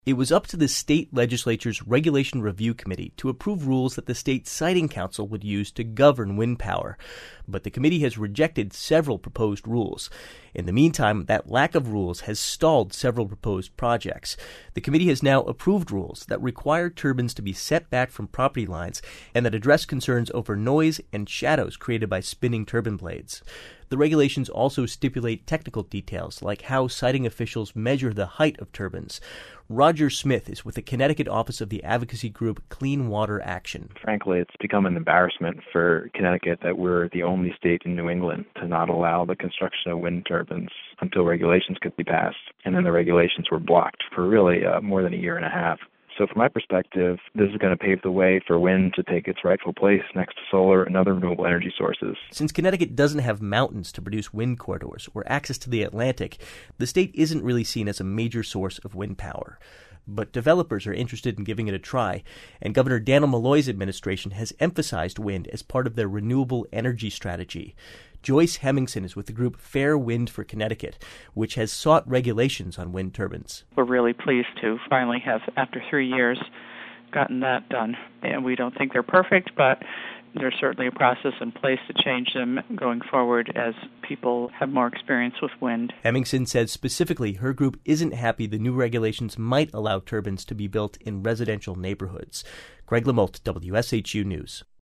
It was up to the state legislature's Regulation Review Committee to approve rules that the state siting council would use to govern wind power. But the committee has rejected several proposed rules. In the meantime, that lack of rules has stalled several proposed projects. The committee has now approved rules that require turbines to be set back from property lines and that address concerns over noise and shadows created by spinning turbine blades. The regulations also stipulate technical details like how siting officials measure the height of turbines. Roger Smith is with the Connecticut office of the advocacy group Clean Water Action. Frankly, it's become an embarrassment for Connecticut that we're the only state in New England to not allow the construction of wind turbines until regulations could be passed. And then the regulations were blocked for really more than a year and a half. So from my perspective, this is going to pave the way for wind to take its rightful place next to solar and other renewable energy sources. Since Connecticut doesn't have mountains to produce wind corridors or access to the Atlantic, the state isn't really seen as a major source of wind power. But developers are interested in giving it a try, and Governor Dannel Malloy's administration has emphasized wind as part of their renewable energy strategy. Joyce Hemmingson is with the group Fair Wind for Connecticut, which has sought regulations on wind turbines. We're really pleased to finally have, after 3 years, gotten that done. And we don't think they're perfect, but there's certainly a process in place to change them going forward as people have more experience with wind. Hemmingson said specifically her group isn't happy the new regulations might allow turbines to be built in residential neighborhoods. Greg LaMolte, WSHU News.